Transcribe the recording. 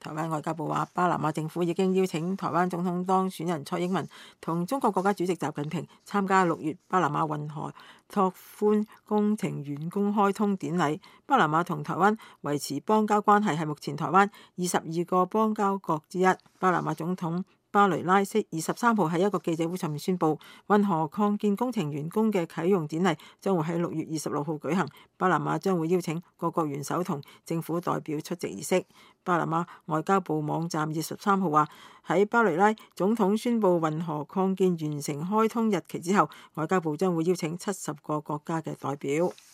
台灣外交部話，巴拿馬政府已經邀請台灣總統當選人蔡英文同中國國家主席習近平參加6月巴拿馬運河拓寬工程完工開通典禮。巴拿馬同台灣維持邦交關係係目前台灣22個邦交國之一。巴拿馬總統巴雷拉23號喺一個記者會上面宣布，運河擴建工程完工嘅啟用典禮將會喺6月26號舉行。巴拿馬將會邀請各國元首同政府代表出席儀式。巴拿馬外交部網站23號話，喺巴雷拉總統宣布運河擴建完成開通日期之後，外交部將會邀請70個國家嘅代表。